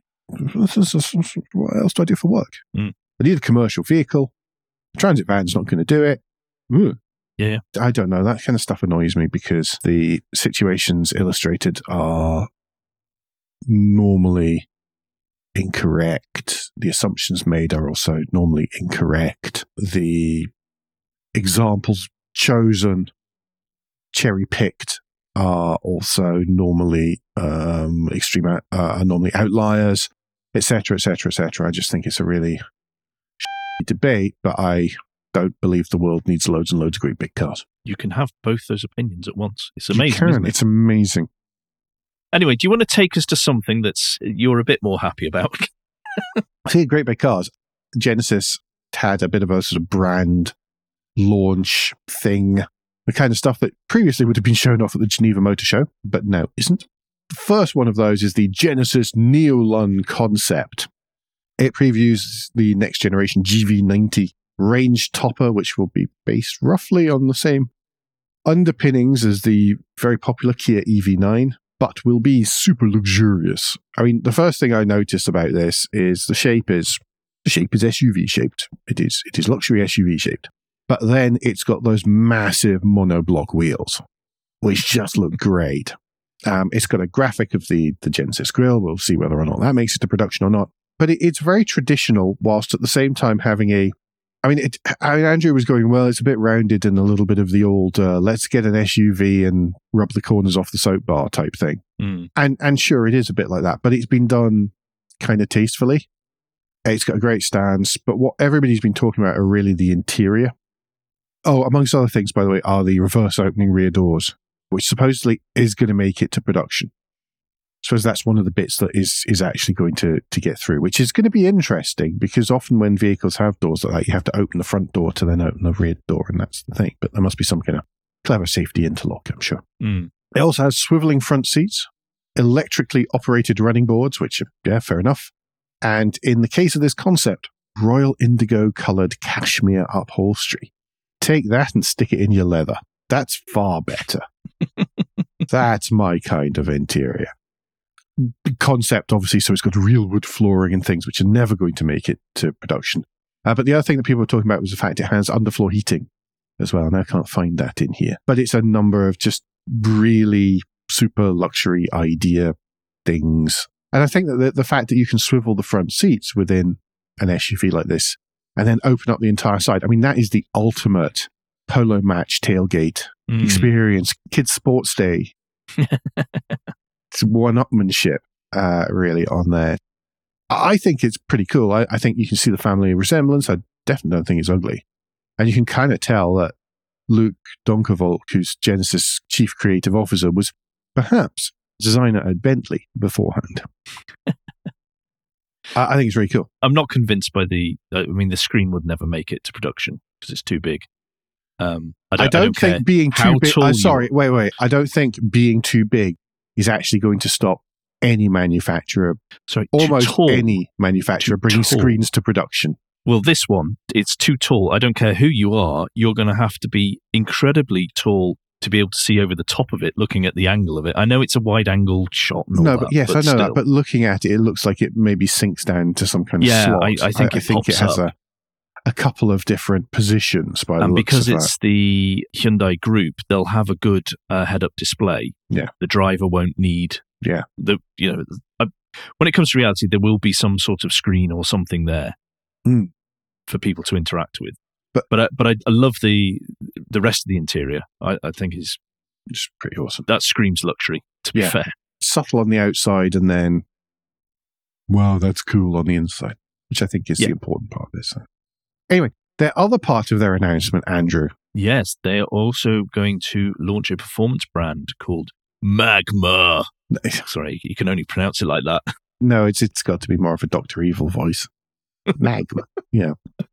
what else do I do for work? Mm. I need a commercial vehicle. The transit van's not going to do it. Ooh. Yeah. I don't know. That kind of stuff annoys me because the situations illustrated are normally incorrect. The assumptions made are also normally incorrect. The examples chosen, cherry-picked, are also normally um, extreme, uh, are normally outliers, et cetera, et cetera, et cetera. I just think it's a really shitty debate, but I don't believe the world needs loads and loads of great big cars. You can have both those opinions at once. It's amazing. You can. Isn't it? It's amazing. Anyway, do you want to take us to something that's you're a bit more happy about? See, great big cars. Genesis had a bit of a sort of brand launch thing. The kind of stuff that previously would have been shown off at the Geneva Motor Show, but now isn't. The first one of those is the Genesis Neolon concept. It previews the next generation G V ninety range topper, which will be based roughly on the same underpinnings as the very popular Kia E V nine. but will be super luxurious. I mean, the first thing I noticed about this is the shape is the shape is S U V shaped. It is it is luxury S U V shaped. But then it's got those massive monoblock wheels, which just look great. Um, it's got a graphic of the, the Genesis grille. We'll see whether or not that makes it to production or not. But it, it's very traditional, whilst at the same time having a... I mean, it, I mean, Andrew was going, well, it's a bit rounded and a little bit of the old, uh, let's get an S U V and rub the corners off the soap bar type thing. Mm. And and sure, it is a bit like that, but it's been done kind of tastefully. It's got a great stance, but what everybody's been talking about are really the interior. Oh, amongst other things, by the way, are the reverse opening rear doors, which supposedly is going to make it to production. I suppose that's one of the bits that is is actually going to, to get through, which is going to be interesting because often when vehicles have doors like that, you have to open the front door to then open the rear door, and that's the thing. But there must be some kind of clever safety interlock, I'm sure. Mm. It also has swiveling front seats, electrically operated running boards, which, yeah, fair enough. And in the case of this concept, royal indigo coloured cashmere upholstery. Take that and stick it in your leather. That's far better. That's my kind of interior. Concept, obviously, so it's got real wood flooring and things which are never going to make it to production. Uh, but the other thing that people were talking about was the fact it has underfloor heating as well, and I can't find that in here. But it's a number of just really super luxury idea things. And I think that the, the fact that you can swivel the front seats within an S U V like this and then open up the entire side, I mean, that is the ultimate polo match tailgate mm. experience. Kids Sports Day. It's one-upmanship, uh, really, on there. I think it's pretty cool. I, I think you can see the family resemblance. I definitely don't think it's ugly. And you can kind of tell that Luc Donckerwolke, who's Genesis chief creative officer, was perhaps designer at Bentley beforehand. I, I think it's really cool. I'm not convinced by the... I mean, the screen would never make it to production because it's too big. Um, I don't, I don't, I don't think being too big... I'm sorry, wait, wait. I don't think being too big is actually going to stop any manufacturer, sorry, almost tall. any manufacturer, too bringing tall. screens to production. Well, this one, it's too tall. I don't care who you are, you're going to have to be incredibly tall to be able to see over the top of it, looking at the angle of it. I know it's a wide-angle shot. And all no, that, but yes, but I know still. that. But looking at it, it looks like it maybe sinks down to some kind of yeah, slot. I, I think I, it I think pops it has up. a a couple of different positions by the and looks because of it's that. the Hyundai Group, they'll have a good uh, head-up display. Yeah, the driver won't need. Yeah, the you know, uh, when it comes to reality, there will be some sort of screen or something there mm. for people to interact with. But but I, but I, I love the the rest of the interior. I, I think is just pretty awesome. That screams luxury. To be yeah. fair, subtle on the outside, and then wow, that's cool on the inside, which I think is yeah. the important part of this. Anyway. Their other part of their announcement, Andrew. Yes, they are also going to launch a performance brand called Magma. Sorry, you can only pronounce it like that. No, it's it's got to be more of a Doctor Evil voice. Magma, yeah.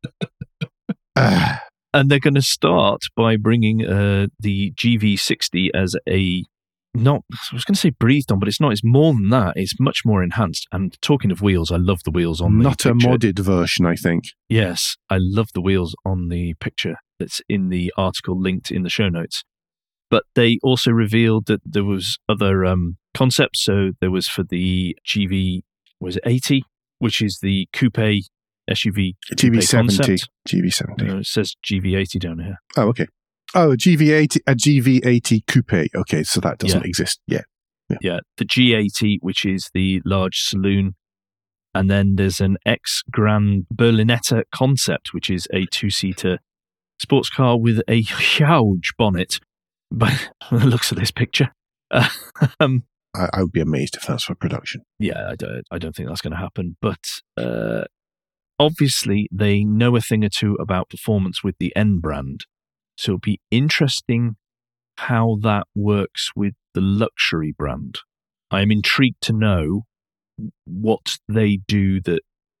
uh. And they're going to start by bringing uh, the G V sixty as a, not, I was going to say breathed on, but it's not. It's more than that. It's much more enhanced. And talking of wheels, I love the wheels on the Not picture. a modded version, I think. Yes, I love the wheels on the picture that's in the article linked in the show notes. But they also revealed that there was other um, concepts. So there was for the G V, was it eighty, which is the coupe S U V G V seventy. G V seventy. Uh, it says G V eighty down here. Oh, okay. Oh, a G V eighty, a G V eighty coupe. Okay, so that doesn't yeah. exist yet. Yeah. yeah, the G eighty, which is the large saloon. And then there's an X Grand Berlinetta concept, which is a two-seater sports car with a huge bonnet. But the looks of this picture. Uh, um, I, I would be amazed if that's for production. Yeah, I don't, I don't think that's going to happen. But uh, obviously, they know a thing or two about performance with the N brand. So it'll be interesting how that works with the luxury brand. I am intrigued to know what they do that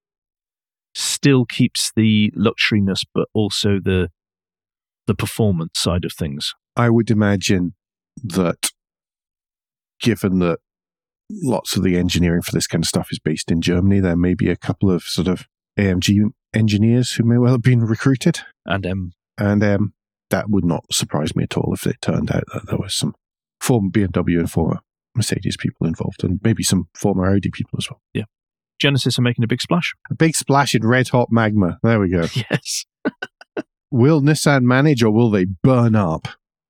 still keeps the luxuriness, but also the the performance side of things. I would imagine that, given that lots of the engineering for this kind of stuff is based in Germany, there may be a couple of sort of A M G engineers who may well have been recruited. And um, and um, that would not surprise me at all if it turned out that there was some former B M W and former Mercedes people involved, and maybe some former Audi people as well. Yeah. Genesis are making a big splash. A big splash in red hot magma. There we go. Yes. Will Nissan manage, or will they burn up?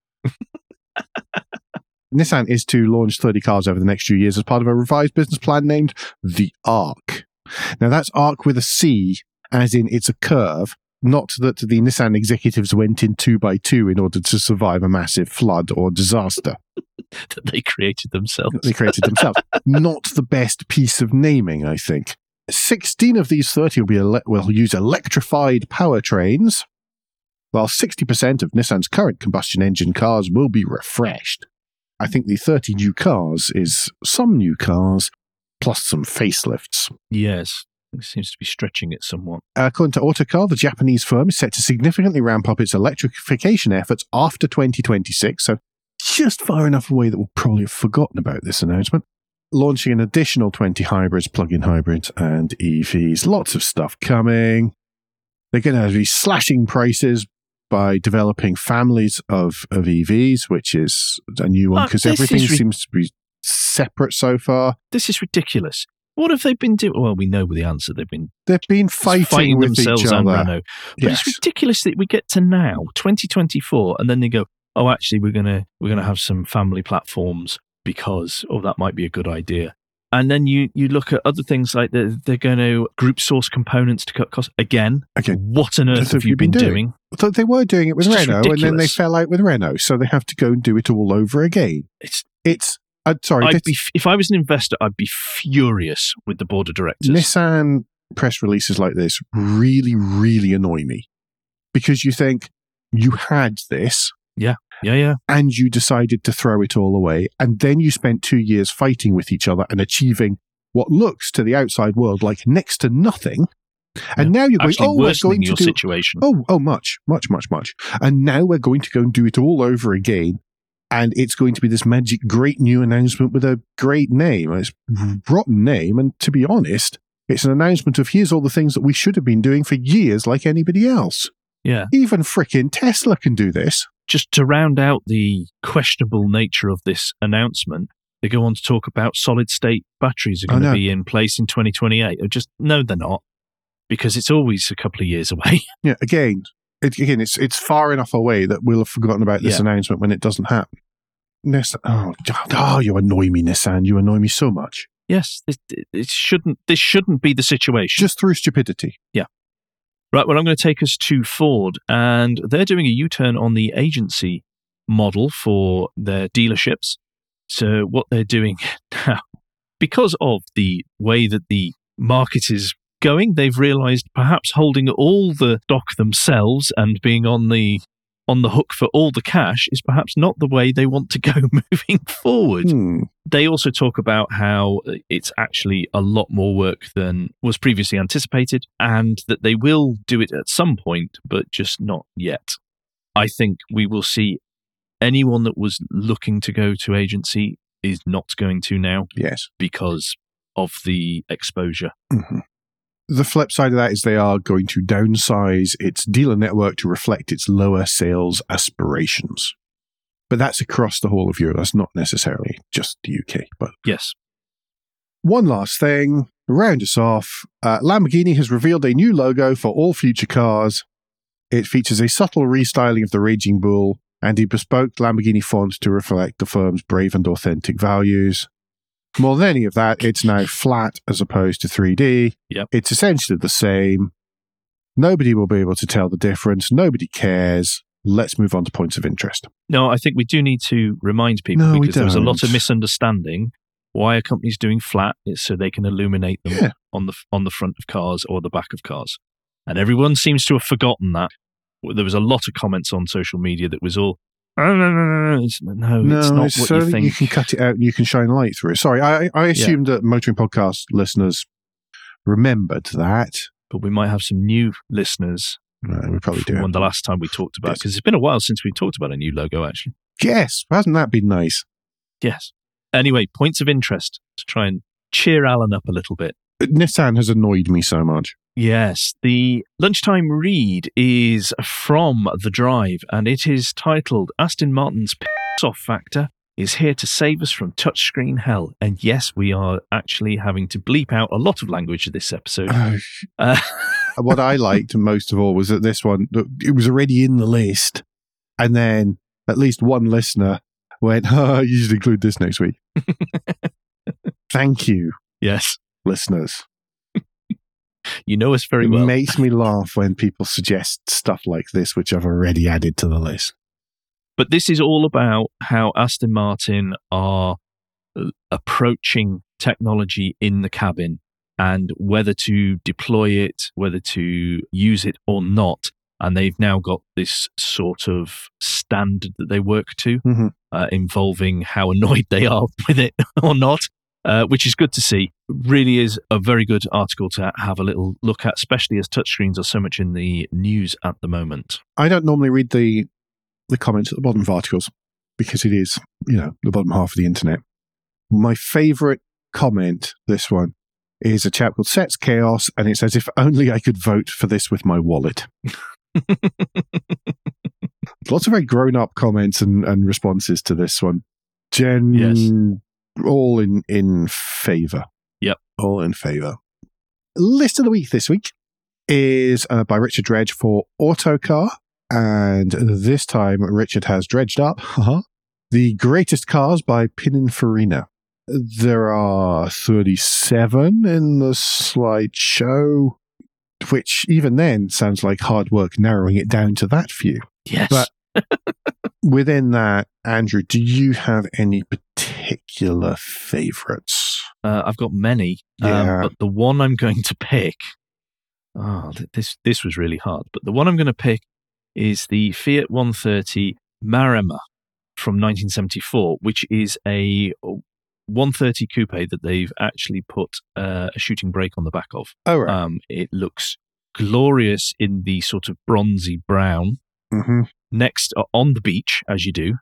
Nissan is to launch thirty cars over the next few years as part of a revised business plan named the Arc. Now, that's Arc with a C, as in it's a curve, not that the Nissan executives went in two by two in order to survive a massive flood or disaster. That they created themselves. They created themselves. Not the best piece of naming, I think. sixteen of these thirty will, be ele- will use electrified powertrains, while sixty percent of Nissan's current combustion engine cars will be refreshed. I think the thirty new cars is some new cars, plus some facelifts. Yes. It seems to be stretching it somewhat. According to Autocar, the Japanese firm is set to significantly ramp up its electrification efforts after twenty twenty-six, so just far enough away that we'll probably have forgotten about this announcement. Launching an additional twenty hybrids, plug-in hybrids, and E Vs. Lots of stuff coming. They're going to be slashing prices by developing families of, of E Vs, which is a new one because uh, everything ri- seems to be separate so far. This is ridiculous. What have they been doing? Well, we know the answer. They've been They've been fighting, fighting with themselves each and other. Renault. But Yes. it's ridiculous that we get to now, twenty twenty-four, and then they go, "Oh, actually, we're gonna we're gonna have some family platforms because oh, that might be a good idea." And then you you look at other things like they're, they're going to group source components to cut costs again. Again. What on earth have you been doing? So they were doing it with It's just Renault, and then they ridiculous. fell out with Renault, so they have to go and do it all over again. It's It's uh, sorry, I'd this- be if I was an investor, I'd be furious with the board of directors. Nissan press releases like this really, really annoy me because you think you had this Yeah, yeah. and you decided to throw it all away, and then you spent two years fighting with each other and achieving what looks to the outside world like next to nothing. And now you're going, Actually, oh, we're worsening going to your do situation. Oh, oh, much, much, much, much. And now we're going to go and do it all over again. And it's going to be this magic, great new announcement with a great name. It's a rotten name. And to be honest, it's an announcement of here's all the things that we should have been doing for years like anybody else. Yeah. Even frickin' Tesla can do this. Just to round out the questionable nature of this announcement, they go on to talk about solid state batteries are I going to know. be in place in twenty twenty-eight. Or just no, they're not, because it's always a couple of years away. Yeah, again, it, again, it's it's far enough away that we'll have forgotten about this Yeah. announcement when it doesn't happen. Nissan, oh, God, oh, you annoy me, Nissan. You annoy me so much. Yes, it, it shouldn't. This shouldn't be the situation. Just through stupidity. Right, well, I'm going to take us to Ford, and they're doing a U-turn on the agency model for their dealerships. So what they're doing now, because of the way that the market is going, they've realized perhaps holding all the stock themselves and being on the on the hook for all the cash is perhaps not the way they want to go moving forward. Hmm. They also talk about how it's actually a lot more work than was previously anticipated, and that they will do it at some point, but just not yet. I think we will see anyone that was looking to go to agency is not going to now Yes. because of the exposure. Mm-hmm. The flip side of that is they are going to downsize its dealer network to reflect its lower sales aspirations. But that's across the whole of Europe. That's not necessarily just the U K. But Yes. one last thing, to round us off, uh, Lamborghini has revealed a new logo for all future cars. It features a subtle restyling of the Raging Bull and a bespoke Lamborghini font to reflect the firm's brave and authentic values. More than any of that, it's now flat as opposed to three D. Yep. It's essentially the same. Nobody will be able to tell the difference. Nobody cares. Let's move on to points of interest. No, I think we do need to remind people No, we because there was a lot don't. of misunderstanding. Why a company's doing flat is so they can illuminate them Yeah. on the on the front of cars or the back of cars. And everyone seems to have forgotten that. There was a lot of comments on social media that was all, oh, no, no, no, no, it's, no, No, it's not it's what so you that think. you can cut it out and you can shine light through it. Sorry, I, I assumed that Motoring Podcast listeners remembered that. But we might have some new listeners No, we probably do. from when the last time we talked about it, Yes. because it's been a while since we talked about a new logo, actually. Yes, hasn't that been nice? Yes. Anyway, points of interest to try and cheer Alan up a little bit. Nissan has annoyed me so much. Yes, the lunchtime read is from The Drive, and it is titled Aston Martin's Piss Off Factor is here to save us from touchscreen hell. And yes, we are actually having to bleep out a lot of language in this episode. Uh, what I liked most of all was that this one, it was already in the list. And then at least one listener went, oh, you should include this next week. Thank you. Yes. Listeners. You know us very well. It makes me laugh when people suggest stuff like this, which I've already added to the list. But this is all about how Aston Martin are approaching technology in the cabin and whether to deploy it, whether to use it or not. And they've now got this sort of standard that they work to, mm-hmm. uh, involving how annoyed they are with it or not, uh, which is good to see. Really is a very good article to have a little look at, especially as touchscreens are so much in the news at the moment. I don't normally read the the comments at the bottom of articles because it is, you know, the bottom half of the internet. My favourite comment, this one, is a chap called Sets Chaos, and it says, if only I could vote for this with my wallet. Lots of very grown-up comments and, and responses to this one. Gen, yes. all in, in favour. Yep. All in favour. List of the week this week is uh, by Richard Dredge for Autocar. And this time, Richard has dredged up uh-huh, The Greatest Cars by Pininfarina. There are thirty-seven in the slideshow, which even then sounds like hard work narrowing it down to that few. Yes. But within that, Andrew, do you have any particular favourites? Uh, I've got many, yeah. um, but the one I'm going to pick, oh, this this was really hard, but the one I'm going to pick is the Fiat one thirty Maremma from nineteen seventy-four, which is a one thirty coupe that they've actually put uh, a shooting brake on the back of. Oh, right. Um, it looks glorious in the sort of bronzy brown. Mm-hmm. Next, uh, on the beach, as you do.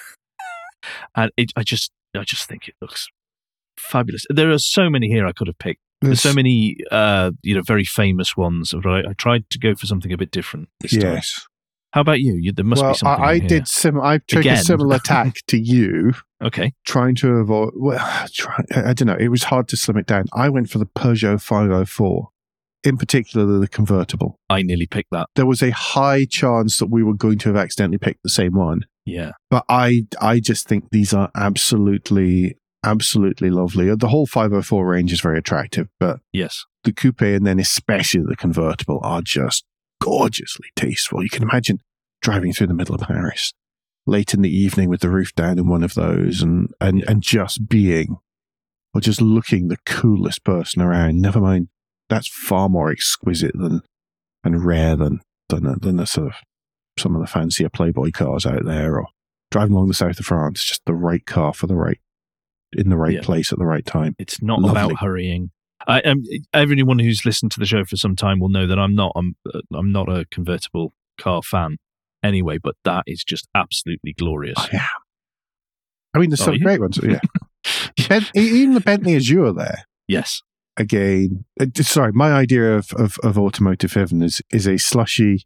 And it, I just I just think it looks fabulous. There are so many here I could have picked. There's so many, uh, you know, very famous ones. Right? I tried to go for something a bit different this time. Yes. How about you? you there must well, be something. I, I in here. did. Sim- I took Again. a similar tack to you. Okay. Trying to avoid. Well, try, I don't know. It was hard to slim it down. I went for the Peugeot five oh four, in particular the convertible. I nearly picked that. There was a high chance that we were going to have accidentally picked the same one. Yeah. But I, I just think these are absolutely, absolutely lovely. The whole five oh four range is very attractive, but yes, the coupe and then especially the convertible are just gorgeously tasteful. You can imagine driving through the middle of Paris late in the evening with the roof down in one of those and, and, yeah. and just being or just looking the coolest person around. Never mind, that's far more exquisite than and rare than than a, than a sort of some of the fancier Playboy cars out there, or driving along the south of France. Just the right car for the right in the right yeah. place at the right time. It's not Lovely. About hurrying. I, um, everyone who's listened to the show for some time will know that I'm not. I'm. I'm not a convertible car fan, anyway. But that is just absolutely glorious. Oh, yeah. I mean, there's oh, some yeah. great ones. Yeah. Ben, even the Bentley Azure there. Yes. Again, uh, sorry. My idea of, of of automotive heaven is is a slushy,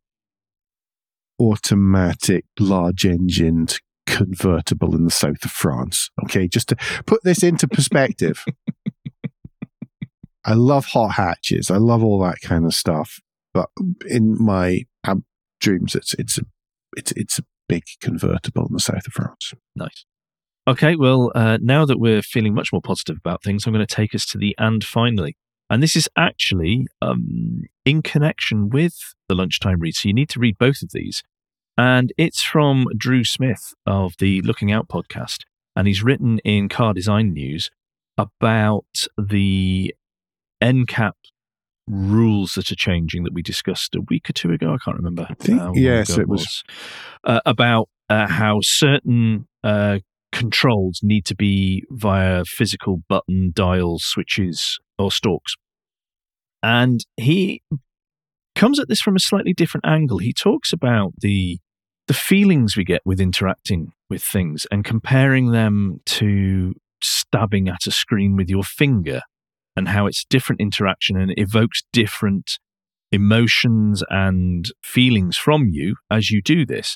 automatic, large-engined convertible in the south of France. Okay, just to put this into perspective. I love hot hatches. I love all that kind of stuff. But in my um, dreams, it's it's a it's it's a big convertible in the south of France. Nice. Okay, well, uh, now that we're feeling much more positive about things, I'm going to take us to the and finally. And this is actually um, in connection with the lunchtime read. So you need to read both of these. And it's from Drew Smith of the Looking Out podcast. And he's written in Car Design News about the N CAP rules that are changing that we discussed a week or two ago. I can't remember. I think, uh, yes, it was. was. Uh, about uh, how certain uh, controls need to be via physical button, dials, switches, or stalks. And he comes at this from a slightly different angle. He talks about the the feelings we get with interacting with things and comparing them to stabbing at a screen with your finger, and how it's different interaction and it evokes different emotions and feelings from you as you do this.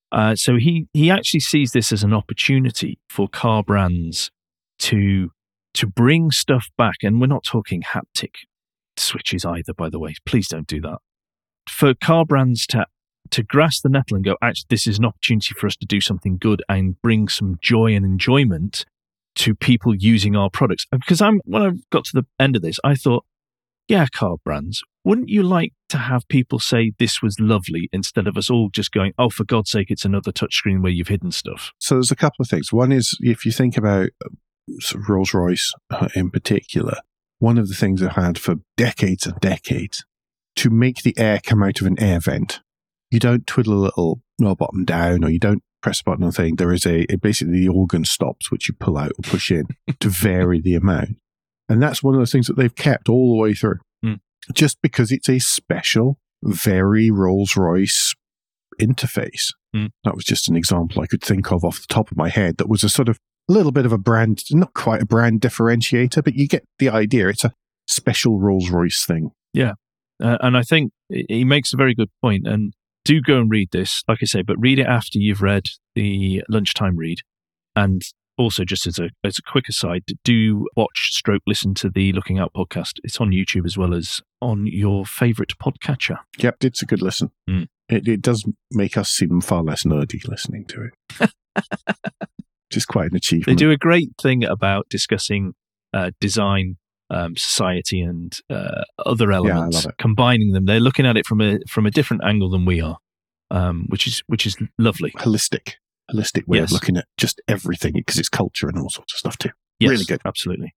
Uh, so he, he actually sees this as an opportunity for car brands to to bring stuff back. And we're not talking haptic switches either, by the way. Please don't do that. For car brands to to grasp the nettle and go, actually, this is an opportunity for us to do something good and bring some joy and enjoyment to people using our products. Because I'm when I got to the end of this, I thought, yeah, car brands, wouldn't you like to have people say this was lovely instead of us all just going, oh, for God's sake, it's another touchscreen where you've hidden stuff? So there's a couple of things. One is, if you think about sort of Rolls-Royce uh, in particular, one of the things they've had for decades and decades, to make the air come out of an air vent, you don't twiddle a little knob bottom down, or you don't press a button on a thing. There is a, a basically the organ stops, which you pull out or push in to vary the amount. And that's one of the things that they've kept all the way through. Mm. Just because it's a special, very Rolls-Royce interface. Mm. That was just an example I could think of off the top of my head. That was a sort of little bit of a brand, not quite a brand differentiator, but you get the idea. It's a special Rolls-Royce thing. Yeah. Uh, and I think he makes a very good point. And do go and read this, like I say, but read it after you've read the lunchtime read. And also, just as a as a quick aside, do watch stroke listen to the Looking Out podcast. It's on YouTube as well as on your favourite podcatcher. Yep, it's a good listen. Mm. It, it does make us seem far less nerdy listening to it. Which is quite an achievement. They do a great thing about discussing uh, design, um, society, and uh, other elements, yeah, I love it. Combining them. They're looking at it from a from a different angle than we are, um, which is which is lovely. Holistic. holistic way yes. of looking at just everything, because it's culture and all sorts of stuff too. Yes, really good. Absolutely.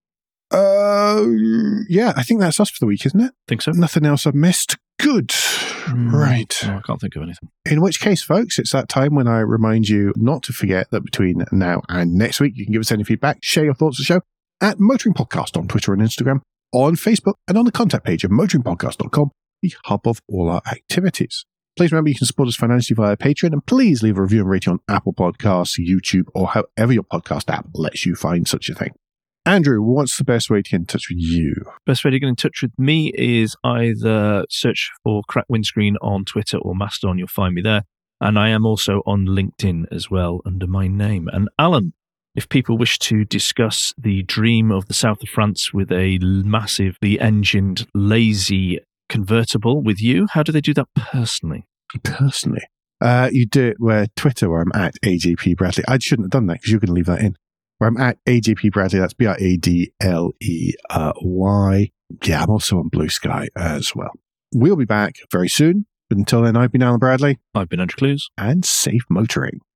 Uh, yeah, I think that's us for the week, isn't it? Think so. Nothing else I've missed. Good. Mm, right. No, I can't think of anything. In which case, folks, it's that time when I remind you not to forget that between now and next week, you can give us any feedback, share your thoughts of the show at Motoring Podcast on Twitter and Instagram, on Facebook, and on the contact page of motoring podcast dot com, the hub of all our activities. Please remember you can support us financially via Patreon, and please leave a review and rating on Apple Podcasts, YouTube, or however your podcast app lets you find such a thing. Andrew, what's the best way to get in touch with you? Best way to get in touch with me is either search for Crack Windscreen on Twitter or Mastodon. You'll find me there. And I am also on LinkedIn as well under my name. And Alan, if people wish to discuss the dream of the south of France with a massively engined, lazy convertible with you, how do they do that personally? Personally? Uh, you do it where Twitter, where I'm at A J P Bradley. I shouldn't have done that because you're going to leave that in. Where I'm at A J P Bradley. That's B R A D L E Y. Yeah, I'm also on Blue Sky as well. We'll be back very soon. But until then, I've been Alan Bradley. I've been Andrew Clues. And safe motoring.